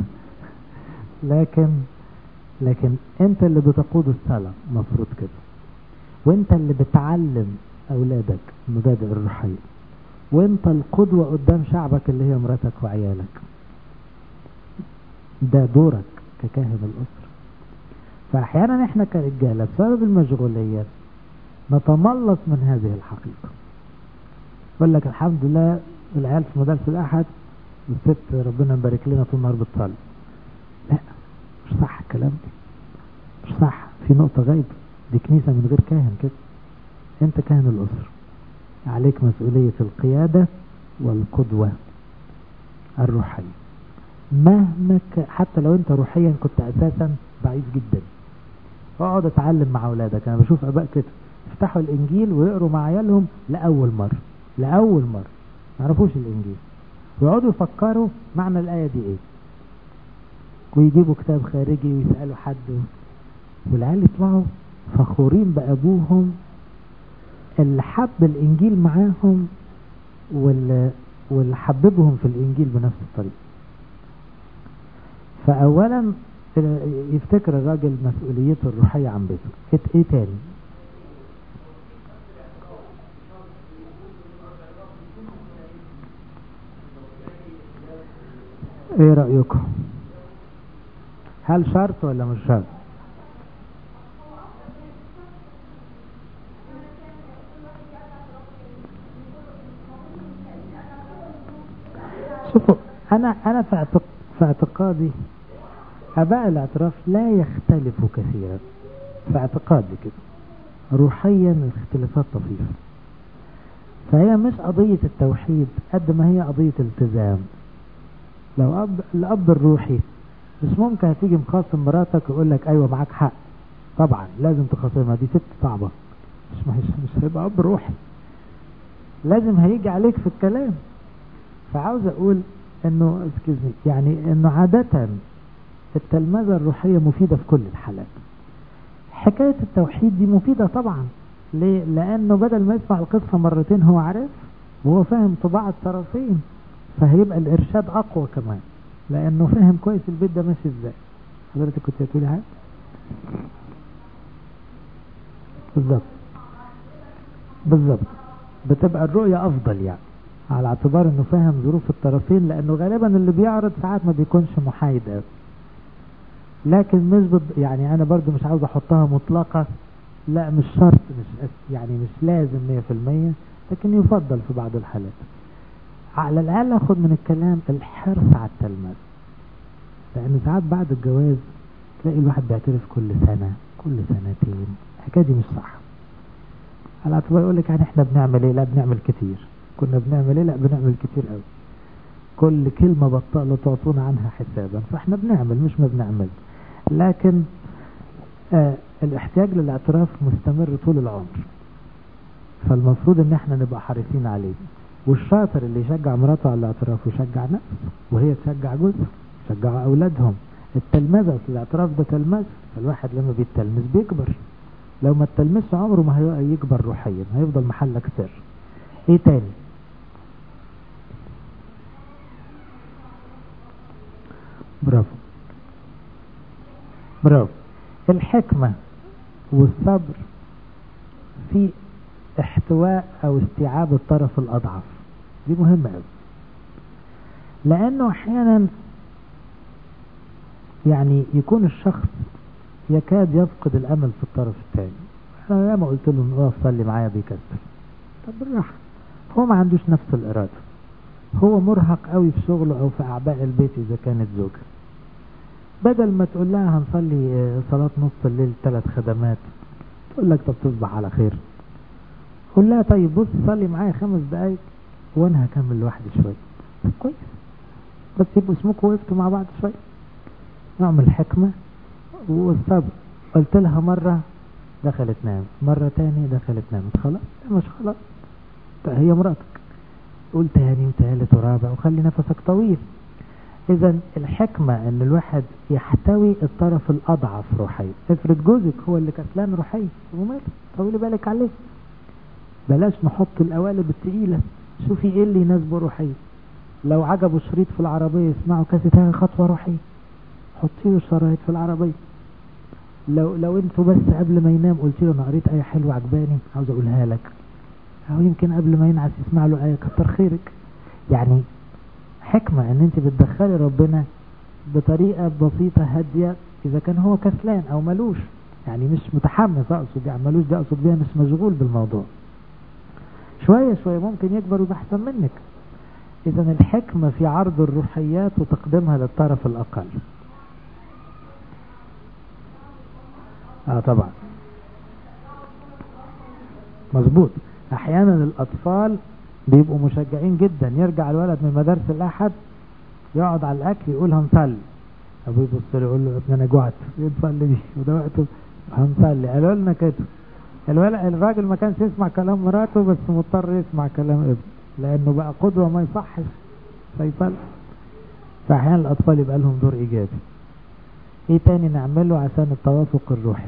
لكن انت اللي بتقود الصلاة مفروض كده، وانت اللي بتعلم اولادك مبادئ الروحية، وانت القدوة قدام شعبك اللي هي مراتك وعيالك. ده دورك ككاهن الاسرة. فاحيانا احنا كرجالة بسبب المشغولية نتملص من هذه الحقيقة. يقول لك الحمد لله العيال في مدارس الاحد والست ربنا يبارك لنا طول النهار بتصلي. لا، مش صح الكلام ده، مش صح. في نقطة غايبة. دي كنيسة من غير كاهن كده. انت كاهن الاسرة، عليك مسؤولية القيادة والقدوة الروحية. مهما حتى لو انت روحيا كنت اساسا ضعيف جدا، اقعد اتعلم مع اولادك. انا بشوف اباء كده يفتحوا الانجيل ويقروا مع عيالهم لاول مرة ما يعرفوش الانجيل، ويقعدوا يفكروا معنى الايه دي ايه، ويجيبوا كتاب خارجي ويسالوا حد، والعيال يطلعوا فخورين بابوهم اللي حب الانجيل معاهم واللي حببهم في الانجيل بنفس الطريقه. فاولا يفتكر الراجل مسؤوليته الروحيه عن بيته. ايه تاني؟ ايه رايكم؟ هل شرط ولا مش شرط؟ شوفوا، انا في اعتقادي اباء الاعتراف لا يختلفوا كثيرا. في اعتقادي كده روحيا الاختلافات طفيفة. فهي مش قضية التوحيد قد ما هي قضية التزام. لو الاب الروحي مش ممكن هتيجي مخاصم مراتك ويقول لك ايوه معاك حق، طبعا لازم تخاصمها، دي ست صعبة، مش هيبقى اب روحي، لازم هيجي عليك في الكلام. فعاوز اقول انه يعني انه عادة التلمذة الروحية مفيدة في كل الحالات. حكاية التوحيد دي مفيدة طبعا. ليه؟ لانه بدل ما يسمع القصة مرتين هو عارف وهو فاهم طباع الطرفين، فهيبقى الارشاد اقوى كمان لانه فاهم كويس البيت ده ماشي ازاي. حضرتك كنت هتقولي حاجة؟ بالظبط بتبقى الرؤية افضل يعني، على اعتبار انه فاهم ظروف الطرفين، لانه غالبا اللي بيعرض ساعات ما بيكونش محايد قوي. لكن مش يعني انا برضو مش عاوز احطها مطلقة، لا مش شرط، يعني مش لازم 100%، لكن يفضل في بعض الحالات. على الاقل اخد من الكلام الحرص على التلمذة، لان ساعات بعد الجواز تلاقي الواحد بيعترف كل سنة كل سنتين. الحكاية دي مش صح. على اعتبار يقول لك يعني احنا بنعمل ايه؟ لا بنعمل كتير. كنا بنعمل ايه؟ لا بنعمل كتير قوي. كل كلمة بطالة تعطونا عنها حسابا، فاحنا بنعمل مش ما بنعمل. لكن الاحتياج للاعتراف مستمر طول العمر، فالمفروض ان احنا نبقى حريصين عليه. والشاطر اللي يشجع مراته على الاعتراف ويشجع نفسه، وهي تشجع جوزها، تشجع اولادهم. التلمذة في الاعتراف ده تلمذة، فالواحد لما بيتلمذ بيكبر. لو ما التلمذش عمره ما هيكبر روحيا، هيفضل محلك سر. ايه تاني؟ برافو. الحكمة والصبر في احتواء او استيعاب الطرف الاضعف، دي مهمة قوي. لانه احيانا يعني يكون الشخص يكاد يفقد الامل في الطرف الثاني، انا ياما قلت له اقف صلي معايا بيكسل. طب بالراحه، هو ما عندوش نفس الاراده، هو مرهق قوي في شغله او في اعباء البيت اذا كانت زوجة. بدل ما تقول لها هنصلي صلاة نص الليل 3 خدمات، تقول لك طب تصبح على خير. قول لها طيب بص صلي معايا 5 دقايق وانا هكمل لوحدي شوية. طب كويس، بس يبقوا اسمكم وقفتوا مع بعض شوية. نعمل حكمة والصبر. قلت لها مرة دخلت نام، مرة تاني دخلت نامت، خلاص مش خلاص هي مراتك. قول تاني وتالت ورابع وخلي نفسك طويل. اذا الحكمة ان الواحد يحتوي الطرف الاضعف روحيا. افرض جوزك هو اللي كسلان روحيا وماله، طولي بالك عليه. بلاش نحط القوالب التقيلة، شوفي ايه اللي يناسبه روحيا. لو عجبه شريط في العربية يسمعوا كاسيتها خطوة روحية، حطي له الشرايط في العربية. لو انتوا بس قبل ما ينام قلت له انا قريت آية حلوة عجباني عاوز اقولها لك، او يمكن قبل ما ينعس يسمع له آية كتر خيرك. يعني حكمة ان انت بتدخلي ربنا بطريقة بسيطة هادية اذا كان هو كسلان او ملوش، يعني مش متحمس اقصد، يعني ملوش ده اقصد بيها مش مشغول بالموضوع. شوية شوية ممكن يكبر ويبقى احسن منك. اذا الحكمة في عرض الروحيات وتقديمها للطرف الاقل. طبعا مظبوط. احيانا الاطفال بيبقوا مشجعين جدا، يرجع الولد من مدارس الاحد يقعد على الاكل يقول هنصلي، ابوه يبص له يقول له يا ابني انا جوعت، نصلي دي وده وقته هنصلي. قالوا لنا كده. الراجل ما كانش يسمع كلام مراته بس مضطر يسمع كلام ابنه لانه بقى قدوه ما يصحش فيصلي. فاحيانا الاطفال يبقى لهم دور ايجابي. ايه تاني نعمله عشان التوافق الروحي؟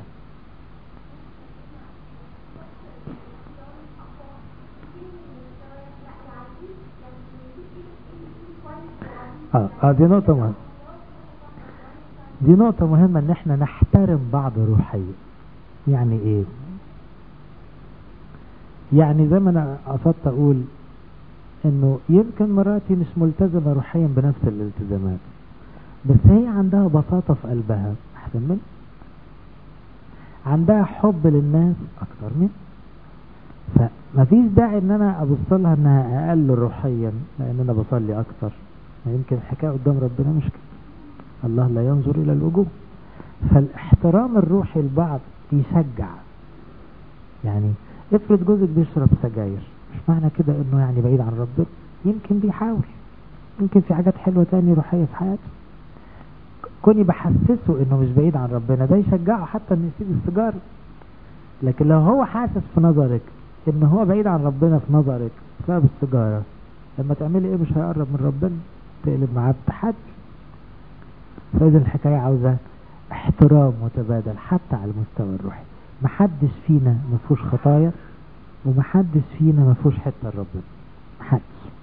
دي نقطة مهمة ان احنا نحترم بعض روحيا. يعني ايه؟ يعني زي ما انا قصدت اقول انه يمكن مراتي مش ملتزمة روحيا بنفس الالتزامات، بس هي عندها بساطة في قلبها احسن مني، عندها حب للناس اكتر مني، فمفيش داعي ان انا ابص لها انها اقل روحيا لان انا بصلي اكتر. يمكن الحكاية قدام ربنا مش كده، الله لا ينظر الى الوجوه. فالاحترام الروحي لبعض يشجع. يعني افرض جوزك بيشرب سجاير، مش معنى كده انه يعني بعيد عن ربنا، يمكن بيحاول، يمكن في حاجات حلوة تاني روحية في حياته. كوني بحسسه انه مش بعيد عن ربنا ده يشجعه حتى انه يسيب السيجارة. لكن لو هو حاسس في نظرك ان هو بعيد عن ربنا في نظرك بسبب السيجارة، لما تعملي ايه مش هيقرب من ربنا، تقلب معاه بتحدي. فإذا الحكاية عاوزة احترام متبادل حتى على المستوى الروحي. محدش فينا مفهوش خطايا ومحدش فينا مفهوش حتة ربنا، محدش.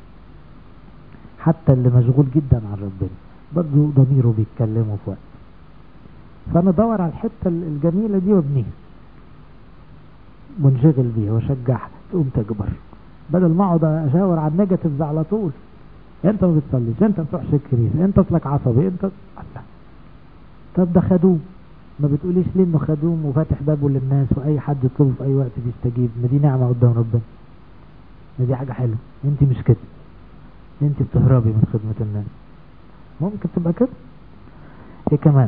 حتى اللي مشغول جدا عن ربنا برضو ضميره بيتكلموا في وقت. فانا ادور على الحتة الجميلة دي وابنيها منشغل بيها واشجعها تقوم تكبر، بدل ما اقعد اشاور على النيجاتيفز على طول. انت ما بتصليش، انت ما بتروحش الكنيسه، انت اصلك عصبي، انت الله. طب ده خدوم، ما بتقوليش ليه انه خدوم وفاتح بابه للناس واي حد يطلبه في اي وقت بيستجيب؟ ما دي نعمه قدام ربنا، ما دي حاجه حلوه. انت مش كده، انت بتهربي من خدمه الناس. ممكن تبقى كده. ايه كمان؟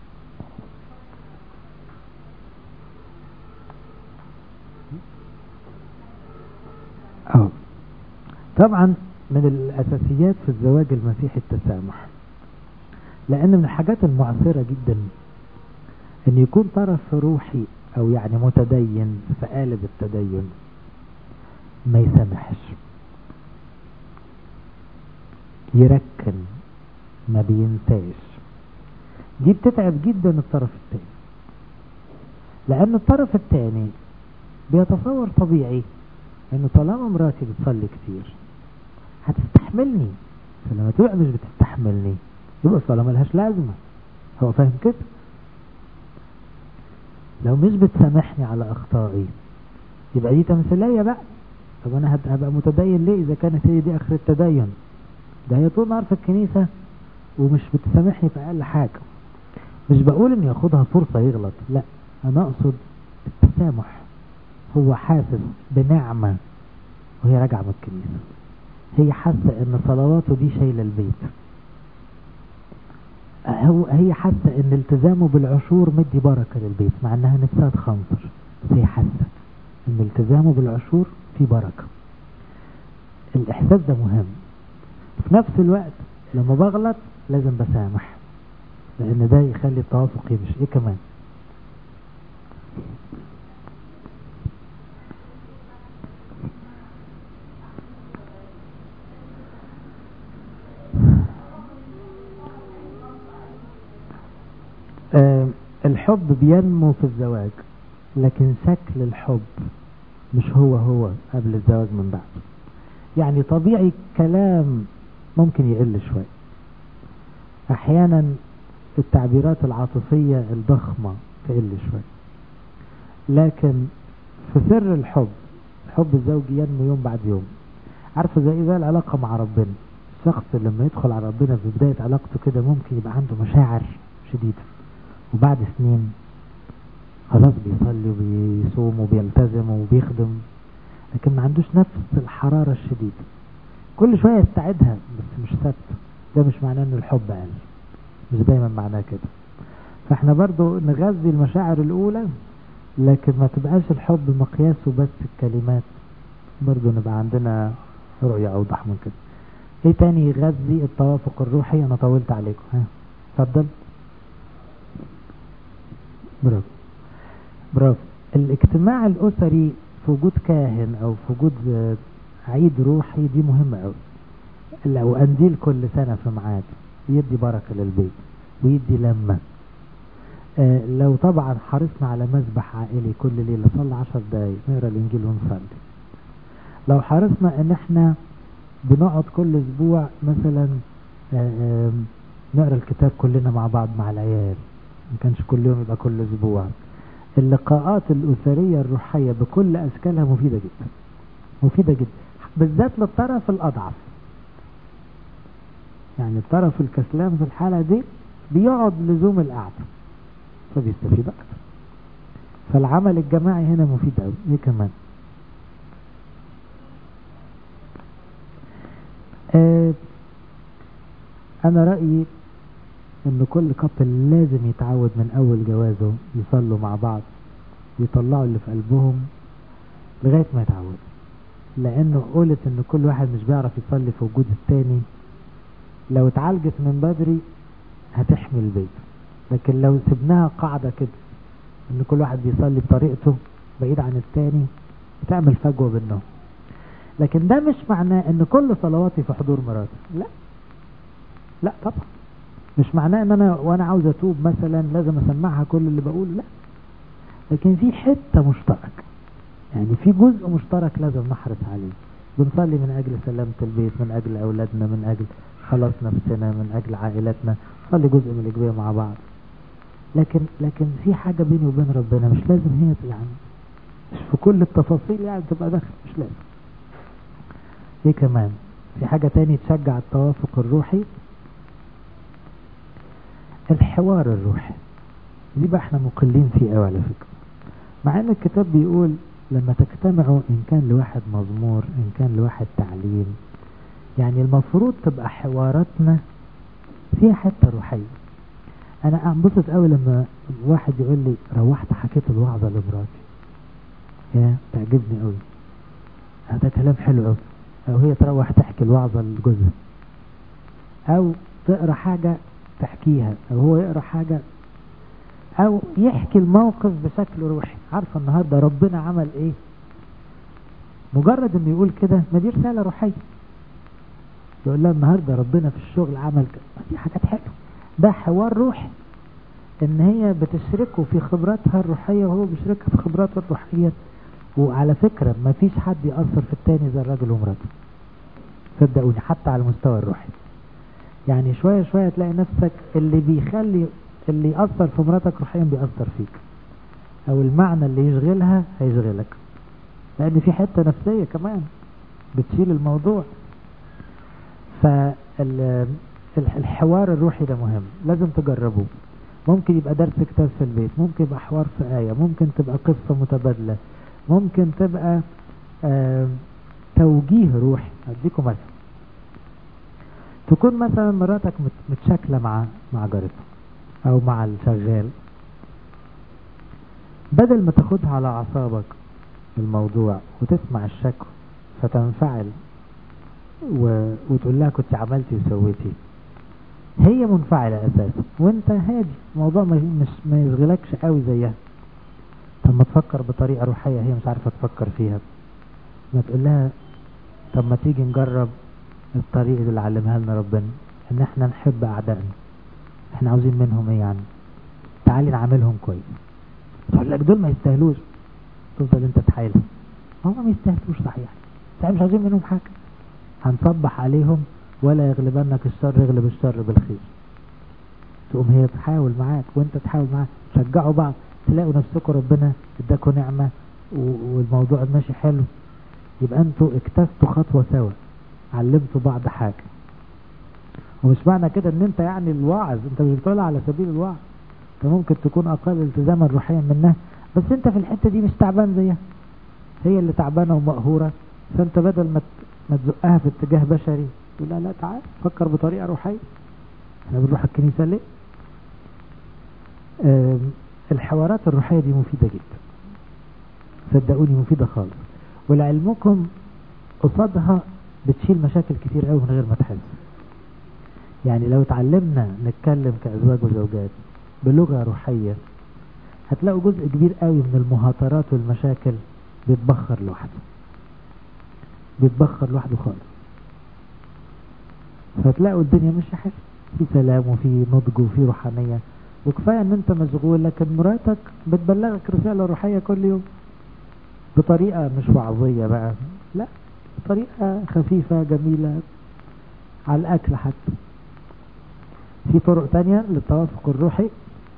طبعا من الاساسيات في الزواج المسيحي التسامح، لان من الحاجات المعثرة جدا ان يكون طرف روحي او يعني متدين في قالب التدين ما يسامحش، يركن، ما بينساش. دي بتتعب جدا الطرف الثاني، لان الطرف الثاني بيتصور طبيعي انه طالما مراتي بتصلي كتير هتستحملني، فلما تبقى مش بتستحملني يبقى الصلاة ملهاش لازمة. هو فاهم كده. لو مش بتسامحني على اخطائي يبقى دي تمثيلية بقى. طب انا هبقى متدين ليه اذا كانت هي دي اخر التدين؟ ده هي طول نهار في الكنيسة ومش بتسامحني في اقل حاجة. مش بقول ان ياخدها فرصة يغلط، لا، انا اقصد التسامح. هو حاسس بنعمة وهي راجعة من الكنيسة، هي حاسة ان صلواته دي شايلة البيت، هي حاسة ان التزامه بالعشور مدي بركة للبيت، مع انها نفسها تخنصر، بس هي حاسة ان التزامه بالعشور في بركة. الاحساس ده مهم. في نفس الوقت لما بغلط لازم بسامح، لان ده يخلي التوافق يمشي. ايه كمان؟ الحب بينمو في الزواج، لكن شكل الحب مش هو قبل الزواج من بعد. يعني طبيعي كلام ممكن يقل شوي، احيانا التعبيرات العاطفية الضخمة تقل شوي، لكن في سر الحب الزوجي ينمو يوم بعد يوم. عارفة زي العلاقة مع ربنا، الشخص لما يدخل على ربنا في بداية علاقته كده ممكن يبقى عنده مشاعر شديدة، وبعد سنين خلاص بيصلي وبيصوم وبيلتزم وبيخدم، لكن ما عندوش نفس الحرارة الشديدة، كل شوية يستعدها بس مش ثابتة. ده مش معناه ان الحب قل، مش دايما معناه كده. فاحنا برضو نغذي المشاعر الاولى، لكن ما تبقاش الحب مقياسه بس الكلمات، برضو نبقى عندنا رؤية اوضح من كده. ايه تاني يغذي التوافق الروحي؟ انا طولت عليكم. ها اتفضل. برافو. الاجتماع الاسري في وجود كاهن او في وجود عيد روحي دي مهمة قوي. لو قنديل كل سنة في ميعاد يدي بركة للبيت ويدي لمة. لو طبعا حرصنا على مذبح عائلي كل ليلة صلي 10 دقايق نقرأ الانجيل ونصلي. لو حرصنا ان احنا بنقعد كل اسبوع مثلا نقرأ الكتاب كلنا مع بعض مع العيال، ما كانش كل يوم يبقى كل اسبوع. اللقاءات الأسرية الروحية بكل أشكالها مفيدة جدا، مفيدة جدا، بالذات للطرف الأضعف. يعني الطرف الكسلان في الحالة دي بيقعد لزوم القعدة فبيستفيد أكتر. فالعمل الجماعي هنا مفيد أوي. إيه كمان؟ أنا رأيي إن كل كابل لازم يتعود من أول جوازه يصلوا مع بعض ويطلعوا اللي في قلبهم لغاية ما يتعودوا، لأنه قولت إن كل واحد مش بيعرف يصلي في وجود التاني لو اتعالجت من بدري هتحمي البيت. لكن لو سبناها قاعدة كده إن كل واحد بيصلي بطريقته بعيد عن التاني بتعمل فجوة بينهم. لكن ده مش معناه إن كل صلواتي في حضور مراتي، لا طبعا. مش معناه ان انا وانا عاوز اتوب مثلا لازم اسمعها كل اللي بقوله، لا. لكن في حتة مشترك، يعني في جزء مشترك لازم نحرص عليه. بنصلي من اجل سلامة البيت، من اجل اولادنا، من اجل خلاص نفسنا، من اجل عائلتنا، نصلي جزء من الاجبية مع بعض. لكن في حاجة بيني وبين ربنا مش لازم هي يعني مش في كل التفاصيل يعني تبقى داخل، مش لازم. ايه كمان؟ في حاجة تاني تشجع التوافق الروحي، الحوار الروحي. دي بقى احنا مقلين فيه قوي على فكرة، مع ان الكتاب بيقول لما تجتمعوا ان كان لواحد مزمور ان كان لواحد تعليم، يعني المفروض تبقى حواراتنا فيها حتة روحية. انا انبسط قوي لما واحد يقول لي روحت حكيت الوعظة لمراتي، يا تعجبني قوي، هذا كلام حلو قوي. او هي تروح تحكي الوعظة لجوزها، او تقرأ حاجة تحكيها، او هو يقرأ حاجة، او يحكي الموقف بشكل روحي. عارفة النهاردة ربنا عمل ايه؟ مجرد انه يقول كده ما دي رسالة روحية. يقول لها النهاردة ربنا في الشغل عمل كده، دي حاجات حلوة. ده حوار روحي، ان هي بتشركه في خبراتها الروحية وهو بيشركها في خبراته الروحية. وعلى فكرة ما فيش حد يأثر في التاني زي الراجل ومراته، صدقوني، حتى على المستوى الروحي. يعني شوية شوية تلاقي نفسك اللي بيخلي اللي يأثر في مراتك روحيا بيأثر فيك، او المعنى اللي يشغلها هيشغلك، لان في حتة نفسية كمان بتشيل الموضوع. فالحوار الروحي ده مهم، لازم تجربه. ممكن يبقى درس كتاب في البيت، ممكن يبقى حوار في آية، ممكن تبقى قصة متبادلة، ممكن تبقى توجيه روحي. اديكم مثلا، تكون مثلا مراتك متشاكله مع جارتها او مع الشغال، بدل ما تاخدها على اعصابك الموضوع وتسمع الشكوى فتنفعل وتقول لها كنت عملتي وسويتي، هي منفعله اساسا وانت هادي، الموضوع ما يشغلكش قوي زيها. طب ما تفكر بطريقه روحيه هي مش عارفه تفكر فيها، ما تقول لها طب ما تيجي نجرب الطريقه اللي علمها لنا ربنا، ان احنا نحب اعدائنا، احنا عاوزين منهم ايه يعني؟ تعالي نعاملهم كويس. تقول لك دول ما يستاهلوش، تفضل انت تحايلهم، هم ما يستاهلوش صحيح، احنا مش عاوزين منهم حاجه، هنصبح عليهم ولا يغلبنك الشر يغلب الشر بالخير. تقوم هي تحاول معاك وانت تحاول معاك، تشجعوا بعض، تلاقوا نفسكم ربنا اداكوا نعمه والموضوع ماشي حلو. يبقى انتوا اكتفتوا خطوه سوا، علمتوا بعض حاجه. ومش معنى كده ان انت يعني الواعظ، انت مش بتقولها على سبيل الوعظ، انت ممكن تكون اقل التزاما روحيا منها، بس انت في الحته دي مش تعبان زيها، هي اللي تعبانه ومقهوره، فانت بدل ما تزقها في اتجاه بشري تقول لا تعال فكر بطريقه روحيه. احنا بنروح الكنيسه ليه؟ الحوارات الروحيه دي مفيده جدا، صدقوني مفيده خالص، ولعلمكم قصادها بتشيل مشاكل كتير قوي من غير ما تحس. يعني لو اتعلمنا نتكلم كأزواج وزوجات بلغة روحية، هتلاقوا جزء كبير قوي من المهاترات والمشاكل بيتبخر لوحده خالص، فتلاقوا الدنيا ماشيه حلو، في سلام وفي نضج وفي روحانية. وكفاية ان انت مشغول، لكن مراتك بتبلغك رسالة روحية كل يوم بطريقة مش وعظية بقى، لا، بطريقة خفيفة جميلة على الاكل حتى. في طرق تانية للتوافق الروحي.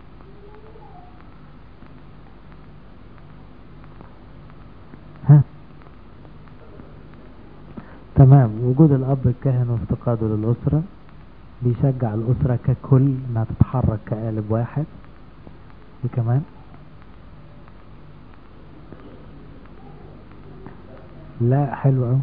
تمام، وجود الاب الكاهن وافتقاده للأسرة بيشجع الأسرة ككل انها تتحرك كقالب واحد. وكمان لا حلو قوي،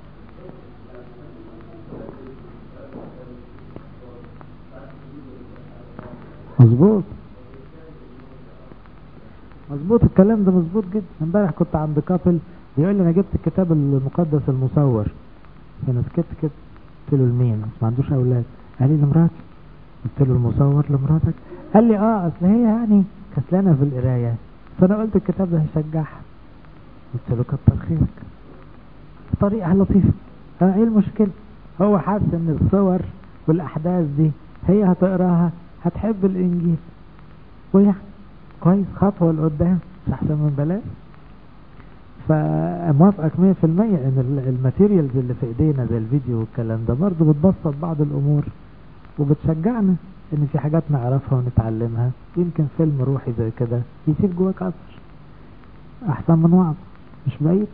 مظبوط الكلام ده، مظبوط جدا. امبارح كنت عند كابل بيقول لي انا جبت الكتاب المقدس المصور، فانا سكت كده، قلت له لمين؟ ما عندوش اولاد. قال لي لمراتي. قلت له المصور لمراتك؟ قال لي اصل هي يعني كسلانه في القرايه، فانا قلت الكتاب ده هيشجعها. قلت له كتر خيرك، طريقه لطيفه. ايه المشكله؟ هو حاسس ان الصور والاحداث دي هي هتقراها هتحب الانجيل، ويعني كويس، خطوه لقدام مش احسن من بلاش. فموافقك 100% ان الماتيريالز اللي في ايدينا زي الفيديو والكلام ده برضه بتبسط بعض الامور وبتشجعنا ان في حاجات نعرفها ونتعلمها. يمكن فيلم روحي زي كده يسيب جواك اثر احسن من وعظ، مش بعيد.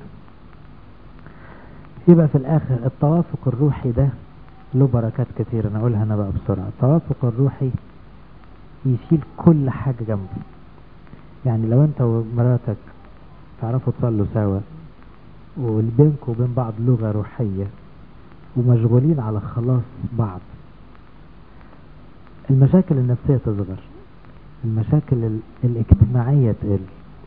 يبقى في الاخر التوافق الروحي ده له بركات كتير، انا اقولها انا بقى بسرعة. التوافق الروحي يشيل كل حاجة جنبه. يعني لو انت ومراتك تعرفوا تصلوا سوا وبينكم وبين بعض لغة روحية ومشغولين على خلاص بعض، المشاكل النفسية تصغر، المشاكل الاجتماعية تقل،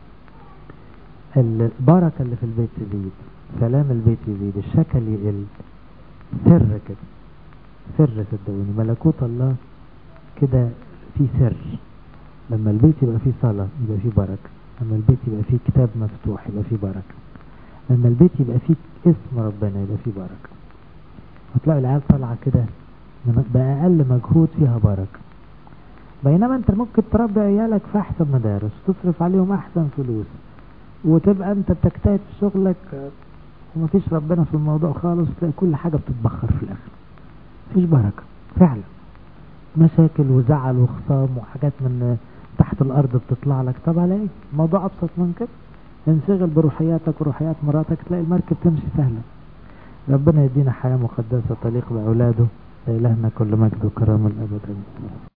البركة اللي في البيت تزيد، سلام البيت يزيد، الشكل يقل. سر كده، سر صدقوني، ملكوت الله كده في سر. لما البيت يبقى فيه صلاة يبقى فيه بركة، لما البيت يبقى فيه كتاب مفتوح يبقى فيه بركة، لما البيت يبقى فيه اسم ربنا يبقى فيه بركة. هتلاقي العيال طالعة كده بأقل مجهود فيها بركة. بينما انت ممكن تربي عيالك في احسن مدارس وتصرف عليهم احسن فلوس وتبقى انت بتجتهد في شغلك ومفيش ربنا في الموضوع خالص، تلاقي كل حاجة بتتبخر في الاخر، مفيش بركة فعلا. مشاكل وزعل وخصام وحاجات من تحت الارض بتطلع لك. طب على ايه؟ الموضوع ابسط من كده، انشغل بروحياتك وروحيات مراتك تلاقي المركب تمشي سهلة. ربنا يدينا حياة مقدسة تليق بأولاده. إلهنا كل مجد وكرامة الأبد.